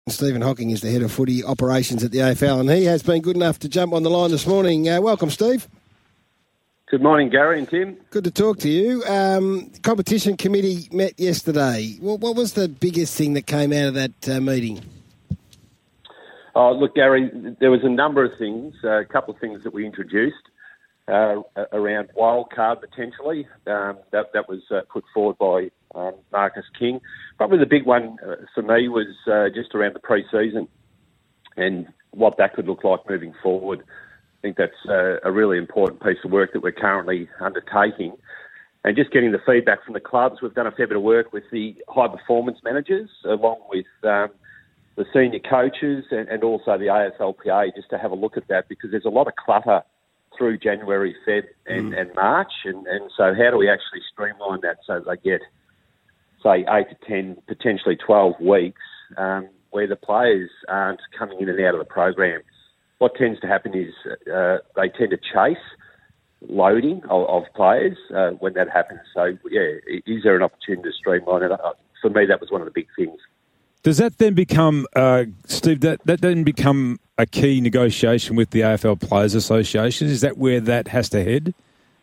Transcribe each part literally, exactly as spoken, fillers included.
Stephen Hocking is the head of footy operations at the A F L, and he has been good enough to jump on the line this morning. Uh, welcome, Steve. Good morning, Gary and Tim. Good to talk to you. Um, competition committee met yesterday. What, what was the biggest thing that came out of that uh, meeting? Oh, look, Gary, there was a number of things, uh, a couple of things that we introduced uh, around wildcard potentially. Um, that, that was uh, put forward by um, Marcus King. Probably the big one uh, for me was uh, just around the pre-season and what that could look like moving forward. I think that's uh, a really important piece of work that we're currently undertaking. And just getting the feedback from the clubs. We've done a fair bit of work with the high-performance managers, along with um, the senior coaches and, and also the A F L P A, just to have a look at that, because there's a lot of clutter through January, Feb and, mm. and March. And, and so how do we actually streamline that so they get, say, eight to ten, potentially twelve weeks um, where the players aren't coming in and out of the program? What tends to happen is uh, they tend to chase loading of, of players uh, when that happens. So, yeah, is there an opportunity to streamline it? Uh, for me, that was one of the big things. Does that then become, uh, Steve, that, that then become a key negotiation with the A F L Players Association? Is that where that has to head?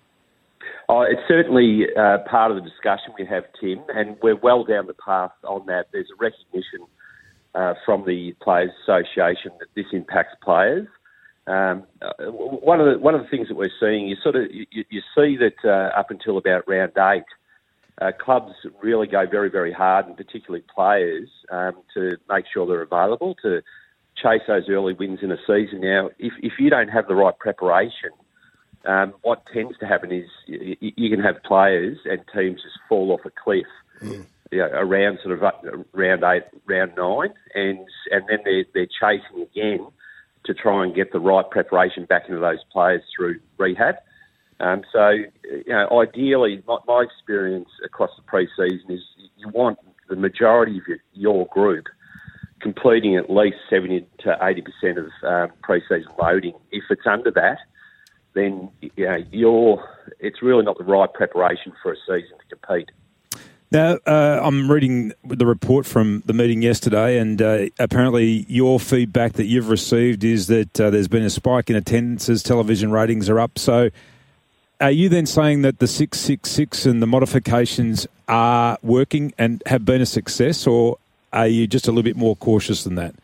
Oh, it's certainly uh, part of the discussion we have, Tim, and we're well down the path on that. There's a recognition uh, from the Players Association that this impacts players. Um, one of the one of the things that we're seeing, you sort of you, you see that uh, up until about round eight, uh, clubs really go very, very hard, and particularly players, um, to make sure they're available to chase those early wins in a season. Now, if if you don't have the right preparation, um, what tends to happen is you, you can have players and teams just fall off a cliff. Mm. You know, around sort of round eight, round nine, and and then they're they're chasing again to try and get the right preparation back into those players through rehab. Um, so, you know, ideally, my, my experience across the pre-season is you want the majority of your, your group completing at least seventy to eighty percent of um, pre-season loading. If it's under that, then you know, you're, it's really not the right preparation for a season to compete. Now, uh, I'm reading the report from the meeting yesterday, and uh, apparently your feedback that you've received is that uh, there's been a spike in attendances, television ratings are up. So are you then saying that the six six six and the modifications are working and have been a success, or are you just a little bit more cautious than that?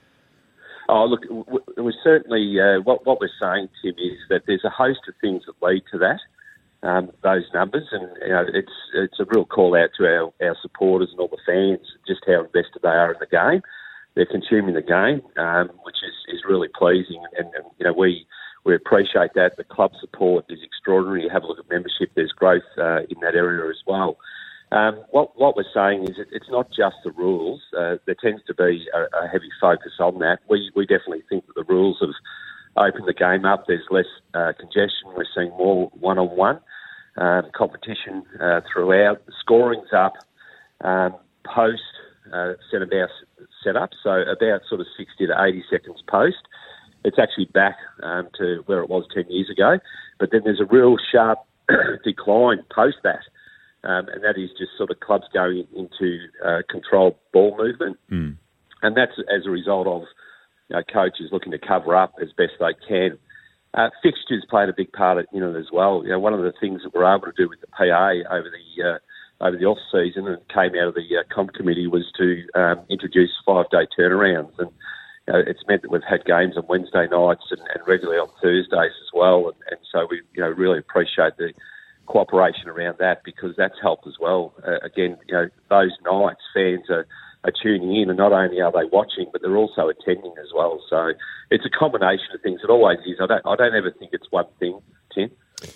Oh, look, it was certainly uh, what, what we're saying, Tim, is that there's a host of things that lead to that. Um, those numbers, and you know, it's it's a real call out to our, our supporters and all the fans, just how invested they are in the game. They're consuming the game, um, which is, is really pleasing, and, and you know we we appreciate that. The club support is extraordinary. You have a look at membership; there's growth uh, in that area as well. Um, what what we're saying is that it's not just the rules. Uh, there tends to be a, a heavy focus on that. We we definitely think that the rules have opened the game up. There's less uh, congestion. We're seeing more one-on-one. Um, competition uh, throughout. The scoring's up um, post uh, centre-bounce setup, so about sort of sixty to eighty seconds post. It's actually back um, to where it was ten years ago, but then there's a real sharp decline post that, um, and that is just sort of clubs going into uh, controlled ball movement, mm. and that's as a result of you know, coaches looking to cover up as best they can. Uh, fixtures played a big part in it as well. You know, one of the things that we're able to do with the P A over the uh, over the off season and came out of the uh, comp committee was to um, introduce five day turnarounds, and you know, it's meant that we've had games on Wednesday nights and, and regularly on Thursdays as well. And, and so we, you know, really appreciate the cooperation around that, because that's helped as well. Uh, again, you know, those nights fans are. are tuning in, and not only are they watching, but they're also attending as well. So it's a combination of things. It always is. I don't, I don't ever think it's one thing, Tim.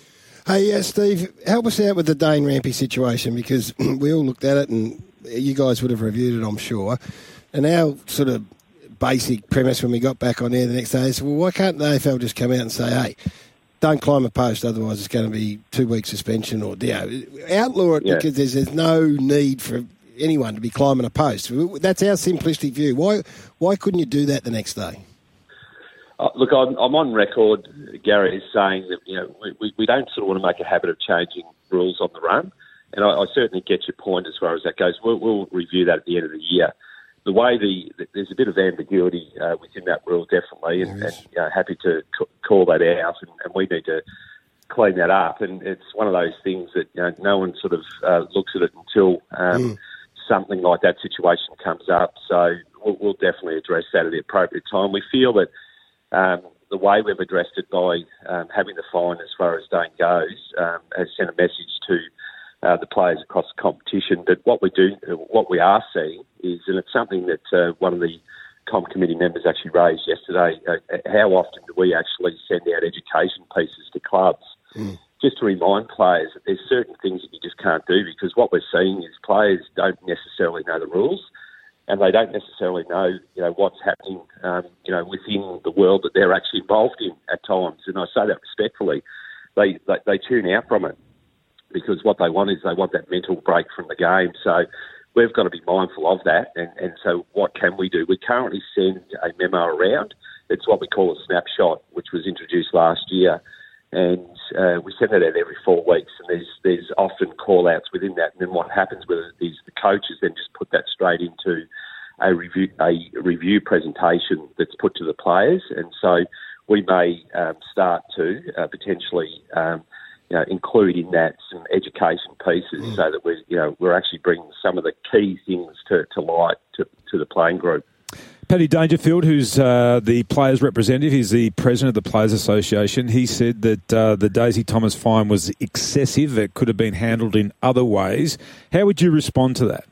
Hey, uh, Steve, help us out with the Dane Rampe situation, because we all looked at it, and you guys would have reviewed it, I'm sure. And our sort of basic premise when we got back on air the next day is, well, why can't the A F L just come out and say, hey, don't climb a post, otherwise it's going to be two-week suspension, or, you know, outlaw it, yeah. because there's, there's no need for anyone to be climbing a post. That's our simplistic view. Why why couldn't you do that the next day? Uh, look, I'm, I'm on record, Gary, is saying that you know we, we don't sort of want to make a habit of changing rules on the run, and I, I certainly get your point as far as that goes. We'll, we'll review that at the end of the year. the way the, the there's a bit of ambiguity uh, within that rule, definitely, and, and you know, happy to c- call that out, and, and we need to clean that up. And it's one of those things that you know, no one sort of uh, looks at it until um, mm. something like that situation comes up. So we'll, we'll definitely address that at the appropriate time. We feel that um, the way we've addressed it by um, having the fine as far as Dane goes um, has sent a message to uh, the players across the competition. But what we do, what we are seeing is, and it's something that uh, one of the Com committee members actually raised yesterday, uh, how often do we actually send out education pieces to clubs mm. just to remind players that there's certain things that you just can't do, because what we're seeing is players don't necessarily know the rules, and they don't necessarily know, you know, what's happening, um, you know, within the world that they're actually involved in at times. And I say that respectfully. They, they they tune out from it because what they want is they want that mental break from the game. So we've got to be mindful of that. And, and so what can we do? We currently send a memo around. It's what we call a snapshot, which was introduced last year. And uh, we send that out every four weeks, and there's there's often call-outs within that. And then what happens with it is the coaches then just put that straight into a review a review presentation that's put to the players. And so we may um, start to uh, potentially um, you know, include in that some education pieces mm. so that we you know we're actually bringing some of the key things to, to light to, to the playing group. Paddy Dangerfield, who's uh, the players' representative, he's the president of the Players Association. He said that uh, the Daisy Thomas fine was excessive. It could have been handled in other ways. How would you respond to that?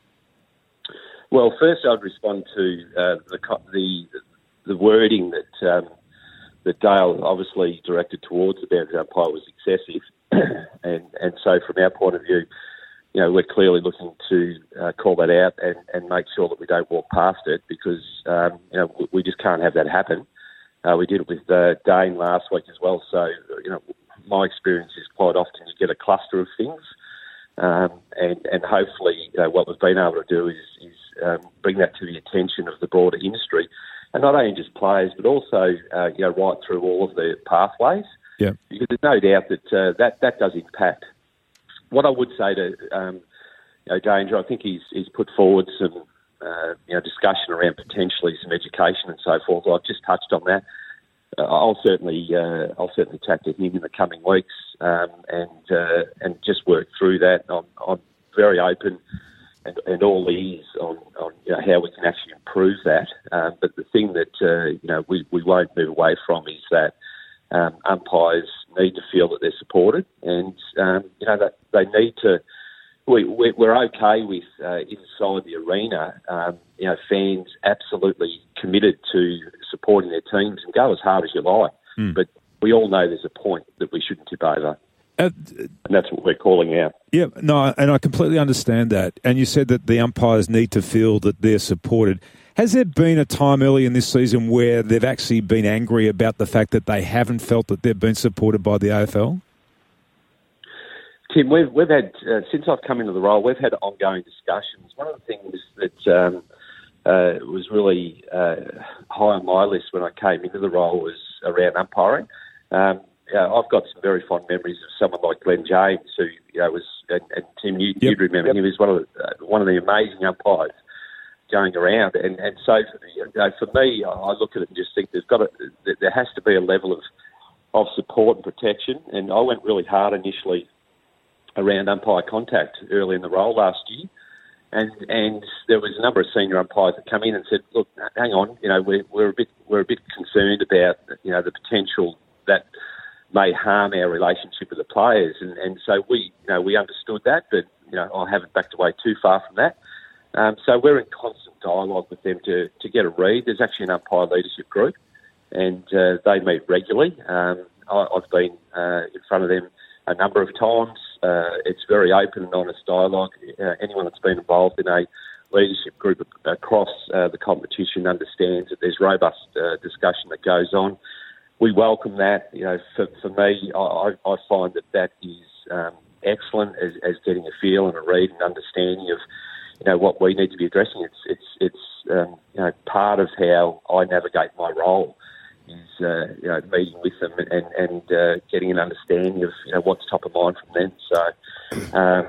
Well, first I'd respond to uh, the, the the wording that um, that Dale obviously directed towards the boundary umpire was excessive, and and so from our point of view, you know, we're clearly looking to uh, call that out and, and make sure that we don't walk past it, because, um, you know, we just can't have that happen. Uh, we did it with uh, Dane last week as well. So, you know, my experience is quite often you get a cluster of things, um, and, and hopefully you know, what we've been able to do is, is um, bring that to the attention of the broader industry, and not only just players, but also, uh, you know, right through all of the pathways. Yeah. Because there's no doubt that uh, that, that does impact. What I would say to um, you know, Danger, I think he's he's put forward some uh, you know discussion around potentially some education and so forth. Well, I've just touched on that. Uh, I'll certainly uh, I'll certainly chat to him in the coming weeks um, and uh, and just work through that. I'm, I'm very open and, and all ears on, on you know, how we can actually improve that. Um, but the thing that uh, you know we, we won't move away from is that Um, umpires need to feel that they're supported, and um, you know that they need to. We, we, we're okay with uh, inside the arena, um, you know, fans absolutely committed to supporting their teams and go as hard as you like. Mm. But we all know there's a point that we shouldn't tip over, uh, and that's what we're calling out. Yeah, no, and I completely understand that. And you said that the umpires need to feel that they're supported. Has there been a time early in this season where they've actually been angry about the fact that they haven't felt that they've been supported by the A F L? Tim, we've, we've had, uh, since I've come into the role, we've had ongoing discussions. One of the things that um, uh, was really uh, high on my list when I came into the role was around umpiring. Um, you know, I've got some very fond memories of someone like Glenn James, who you know was, and, and Tim, you, yep. you'd remember yep. him. He was one of the, uh, one of the amazing umpires going around, and, and so you know, for me, I look at it and just think there's got to, there has to be a level of of support and protection. And I went really hard initially around umpire contact early in the role last year, and and there was a number of senior umpires that come in and said, "Look, hang on, you know, we're we're a bit we're a bit concerned about you know the potential that may harm our relationship with the players," and and so we you know we understood that, but you know I haven't backed away too far from that. Um, so we're in constant dialogue with them to, to get a read. There's actually an umpire leadership group, and uh, they meet regularly. Um, I, I've been uh, in front of them a number of times. Uh, it's very open and honest dialogue. Uh, anyone that's been involved in a leadership group across uh, the competition understands that there's robust uh, discussion that goes on. We welcome that. You know, for, for me, I, I find that that is um, excellent as, as getting a feel and a read and understanding of you know, what we need to be addressing. It's it's it's um, you know part of how I navigate my role is uh, you know meeting with them and and uh, getting an understanding of you know what's top of mind from them. So um,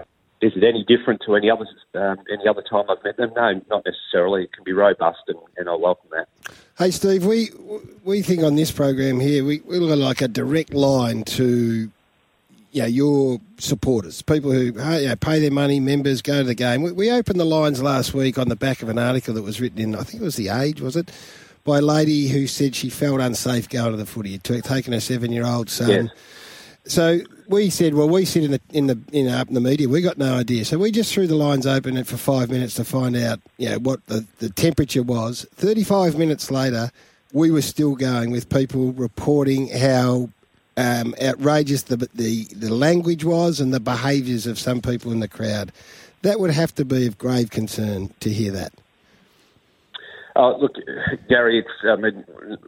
is it any different to any other um, any other time I've met them? No, not necessarily. It can be robust, and, and I welcome that. Hey, Steve, we we think on this program here, we, we look like a direct line to you know, your supporters, people who you know, pay their money, members, go to the game. We, we opened the lines last week on the back of an article that was written in, I think it was The Age, was it, by a lady who said she felt unsafe going to the footy. Had taken her seven-year-old son. Yes. So we said, well, we sit in the in the in, up in the media. We got no idea. So we just threw the lines open for five minutes to find out, you know, what the, the temperature was. Thirty-five minutes later, we were still going with people reporting how um, outrageous the, the the language was and the behaviours of some people in the crowd. That would have to be of grave concern to hear that. Oh, look, Gary, it's, I mean,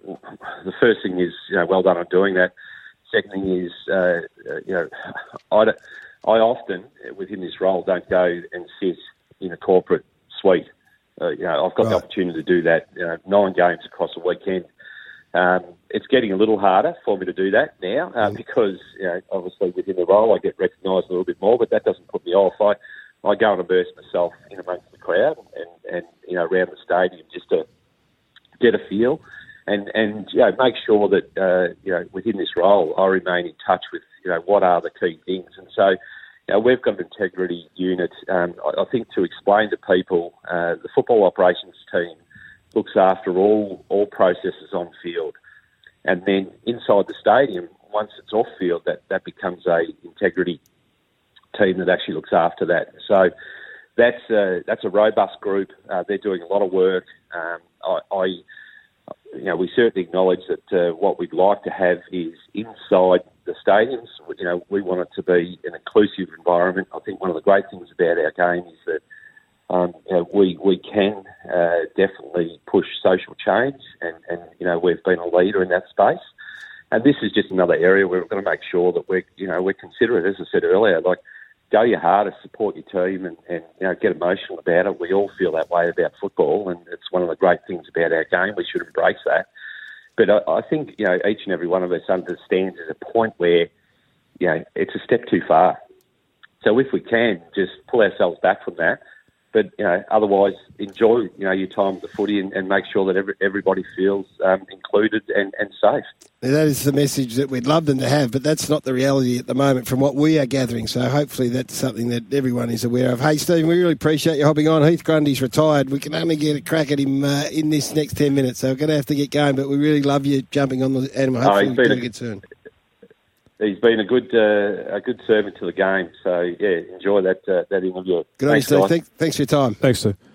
the first thing is, you know, well done on doing that. Second thing is, uh, you know, I, I often, within this role, don't go and sit in a corporate suite. Uh, you know, I've got right. the opportunity to do that, you know, nine games across a weekend. Um, it's getting a little harder for me to do that now uh, mm. because, you know, obviously within the role I get recognised a little bit more, but that doesn't put me off. I, I go and immerse myself in amongst the crowd and, and you know, around the stadium just to get a feel and, and you know, make sure that, uh, you know, within this role I remain in touch with, you know, what are the key things. And so, you know, we've got an integrity unit. Um, I, I think to explain to people, uh, the football operations team looks after all, all processes on field. And then inside the stadium, once it's off field, that, that becomes a integrity team that actually looks after that. So that's a, that's a robust group. Uh, they're doing a lot of work. Um, I, I, you know, we certainly acknowledge that uh, what we'd like to have is inside the stadiums. You know, we want it to be an inclusive environment. I think one of the great things about our game is that um, you know, we we can uh, definitely push social change, and, and you know, we've been a leader in that space. And this is just another area where we're going to make sure that we're, you know, we're considerate, as I said earlier, like, go your hardest, support your team, and, and you know, get emotional about it. We all feel that way about football, and it's one of the great things about our game. We should embrace that. But I, I think, you know, each and every one of us understands there's a point where, you know, it's a step too far. So if we can, just pull ourselves back from that. But, you know, otherwise enjoy, you know, your time at the footy and, and make sure that every, everybody feels um, included and, and safe. That is the message that we'd love them to have, but that's not the reality at the moment from what we are gathering. So hopefully that's something that everyone is aware of. Hey, Stephen, we really appreciate you hopping on. Heath Grundy's retired. We can only get a crack at him uh, in this next ten minutes, so we're going to have to get going, but we really love you jumping on the animal. Hopefully oh, we'll do it soon. He's been a good uh, a good servant to the game. So, yeah, enjoy that uh, that interview. Good on you, Steve. Thanks, thanks for your time. Thanks, Steve.